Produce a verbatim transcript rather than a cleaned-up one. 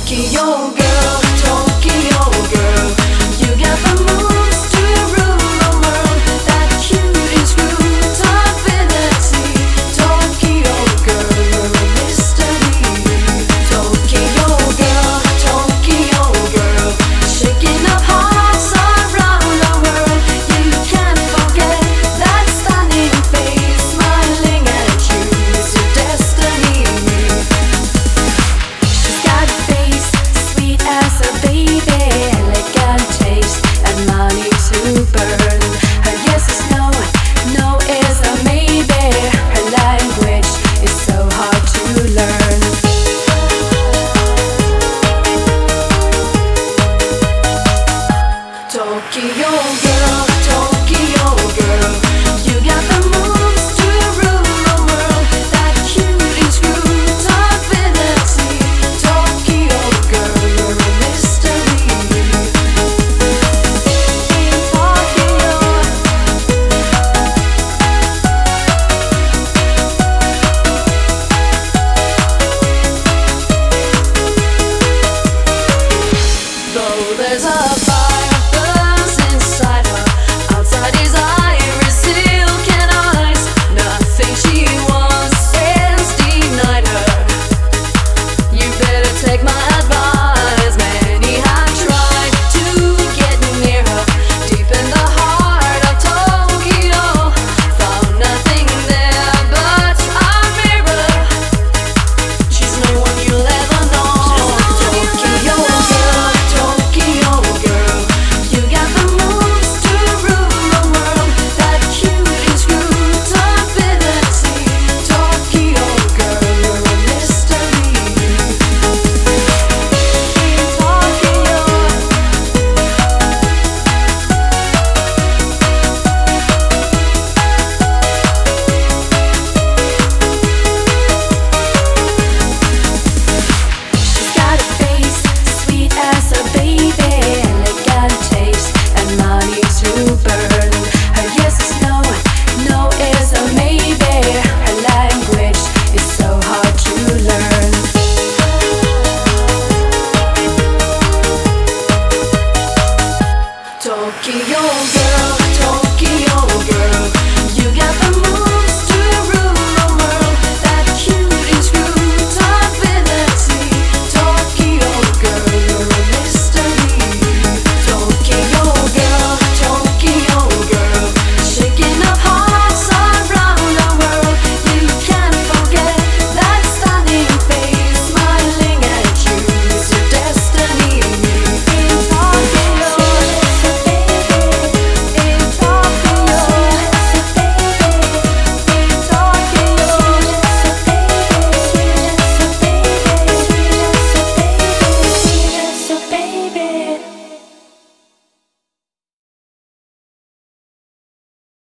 Tokyo girl, Tokyo girl, you got the moves to rule the world. That cute is rude, tough fantasy. Tokyo girl, you're a mystery. Tokyo girl, Tokyo girl, shaking up hearts around the world. You can't forget that stunning face, smiling at you is your destiny. She's got a face sweet as a baby, elegant taste and money to burn. Her yes is no, no is a maybe. Her language is so hard to learn. Tokyo girl, Tokyo girl, you got the moves to rule the world. That cute is rude, tough fantasy. Tokyo girl, you're a mystery. In Tokyo, though there's a fire burns inside her, outside is iris, silk and ice. Nothing she wants is denied her. You better take my advice. Many have tried to get near her, deep in the heart of Tokyo. Found nothing there but a mirror. She's no one you'll ever know. Tokyo girl, Tokyo girl, you got the moves to rule the world. That cute is rude, tough fantasy. Tokyo girl, you're a mystery. In Tokyo, she's got a face sweet as a baby, elegant taste and money to burn. Her yes is no, no is a maybe. Her language is so hard to learn. Tokyo girl.